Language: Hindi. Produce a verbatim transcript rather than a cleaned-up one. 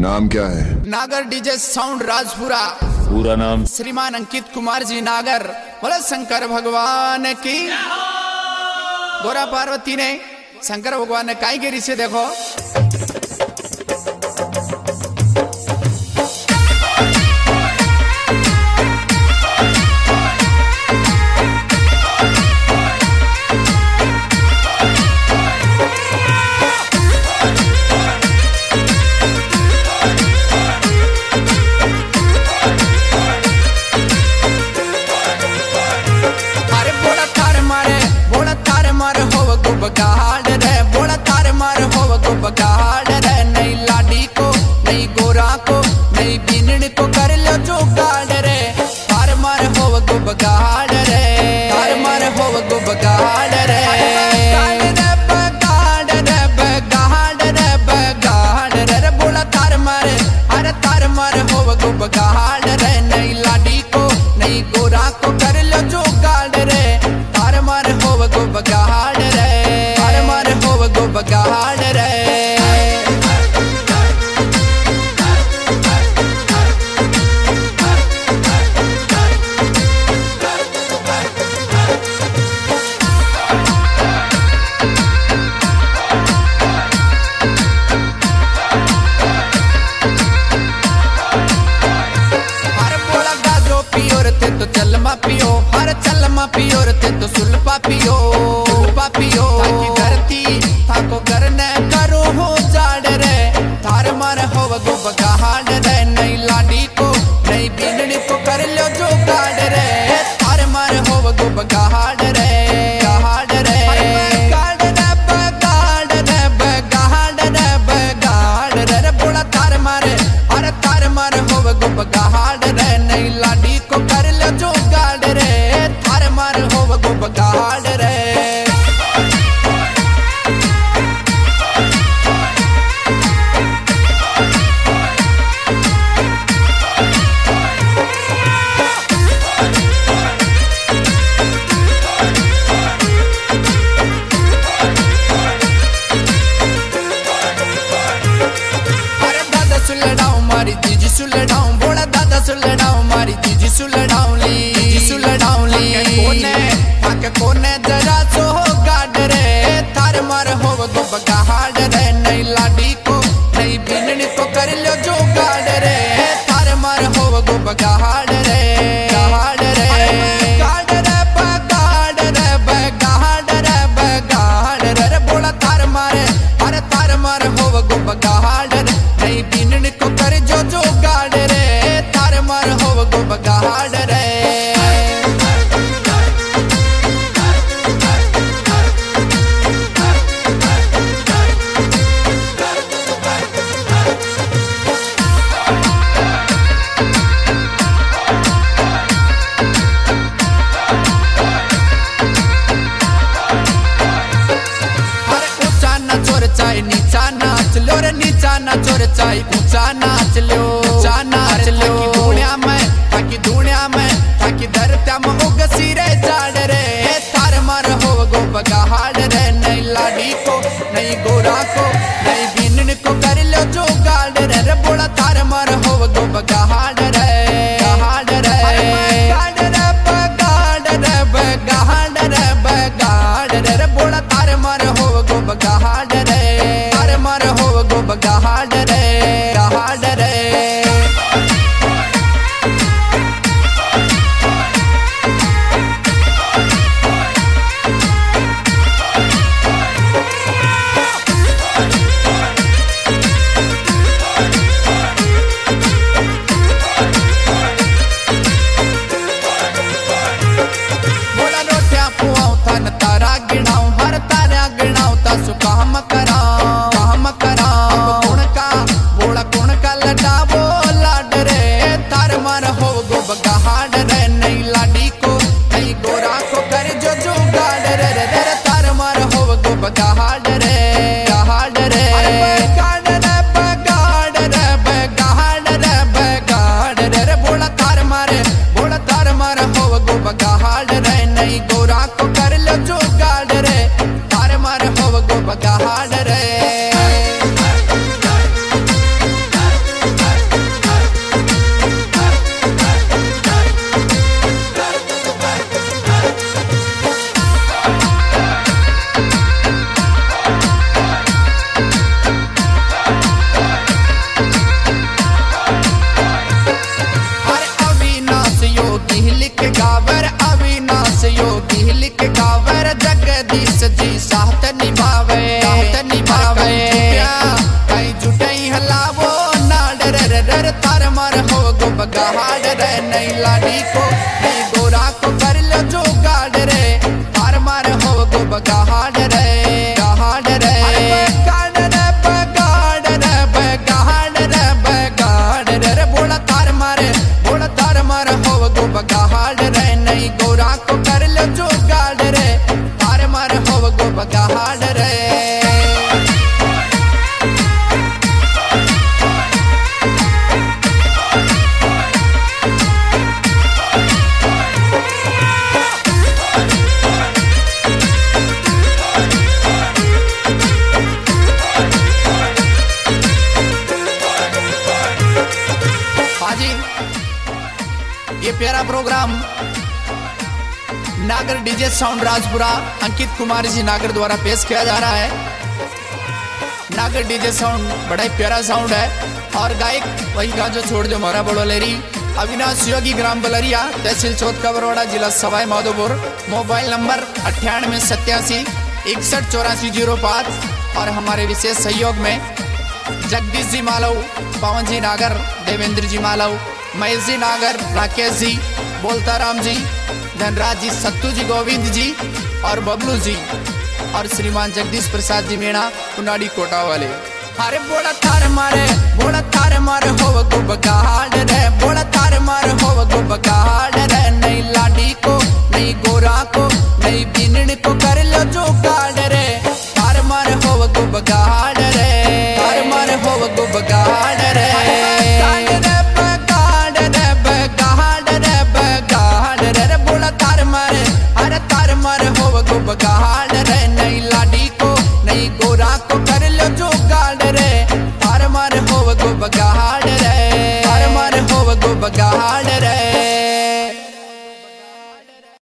नाम क्या है? नागर डीजे साउंड राजपुरा। पूरा नाम? श्रीमान अंकित कुमार जी नागर। बोले शंकर भगवान की। गोरा पार्वती ने शंकर भगवान ने काई गिरी से देखो। बगाड़ रे बोला तार मार हो गो बगाड़ रे। नई लाडी को नई गोरा को नई बिनड़ को कर लो जो गाड़ रे। तार मार हो गो बगाड़ रे। तार मार हो गो बगाड़ रे। बगाड़ रे बगाड़ रे बगाड़ रे बोला तार मार अरे तार मार हो गो बगाड़ रे। नई लाडी को नई गोरा को कर लो जो गाड़ रे। तार मार हो गो बगाड़ रे। बगाड़ रे। तो चलमा पियो हर चलमा पियो रते तो सुल्पा पियो सुल्पा पियो ताकि धरती थाको करने करो हो जाड़ रे। थार मार हो गो बगाड़ रे। नई लाडी को नई बिनड़ी को कर लो जो गाड़ रे। थार मार हो गो बगाड़ रे। गाड़ रे गाड़ रे बगाड़ रे बगाड़ रे बगाड़ रे बोला थार मार अरे थार मार हो गो बगाड़ रे। नई लाडी को कर लो जो गाड़ रे। थार मार हो गो बगाड़ रे। मारी जीजी सुलड़ाऊं बोला दादा सुलड़ाऊं मारी जीजी सुलड़ाऊं ली जीजी सुलड़ाऊं ली कोने आके कोने जरा सो गाड़ रे। थार मार हो गो बगाड़ रे। नई लाडी को नई बिनड़ी को कर लो जो गाड़ रे। थार मार हो गो बगाड़ रे। गाड़ रे गाड़ रे बगाड़ रे बगाड़ रे बगाड़ रे बोला थार मार अरे थार मार हो गो बगाड़ रे। नई बिनड़ी को कर जो जो गाड़ रे। थार मार हो गो बगाड़ रे। नीचा नाच लो रे नीचा नाच रे चाय ऊंचा नाच लो ऊंचा नाच लो दुनिया में ताकि दुनिया में ताकि धरत्या में उगसी रे जाड़ रे। थार मार हो गो बगाड़ रे। नई लाडी को नई गोरा को नई बिनड़ को कर लो जो गाड़ रे। रे बोला थार मार हो गो बगाड़ रे। गाड़ रे गाड़ रे बगाड़ रे बगाड़ रे बगाड़ रे बोला थार मार हो गो बगाड़ रे। मार हो गो बगाड़ रे। गाड़ रे बगाड़ रे, नहीं लाडी को नहीं गोरा को कर लो जो गाड़ रे, थार मार हो गो बगाड़ रे, गाड़ रे, बगाड़ रे, बगाड़ रे, बगाड़ रे, बगाड़ रे, रे बोला थार मारे, बोला थार मार हो गो बगाड़ रे, नहीं गोरा को कर लो जो गाड़ रे, थार मार हो गो बगाड़ रे। ये प्यारा programme Nagar DJ sound Rajpura Ankit Kumar ji Nagar द्वारा पेश किया जा रहा है। नागर डीजे साउंड बड़ा ही प्यारा साउंड है और गायक वही गा जो छोड़ जो मोरा बड़ोलेरी अविनाश योगी ग्राम बलरिया तहसील चौथ बरोड़ा जिला सवाई माधोपुर। मोबाइल नंबर अट्ठानवे सत्यासी इकसठ चौरासी जीरो पाँच और हमारे विशेष सहयोग में जगदीश जी मालव, पवन जी नागर, देवेंद्र जी मालव, महेश जी नागर, राकेश जी, बोलताराम जी, धनराज जी, सत्तू जी, गोविंद जी और बबलू जी और श्रीमान जगदीश प्रसाद जी मीणा कुनाडी कोटा वाले। अरे बोला थार मारे, बोला थार मारे हो गो बगाड़ रे, बोला थार मारे हो गो बगाड़ रे, नहीं लाडी को नहीं गोरा को नहीं बिनड़ को कर लो जो गाड़ रे, थार मारे हो गो बगाड़ रे, थार मारे हो गो बगाड़ रे, बगाड़ रे, नहीं लाडी को नहीं गोरा को कर लो जो गाड़ रे, थार मार हो गो बगाड़ रे, थार मार हो गो बगाड़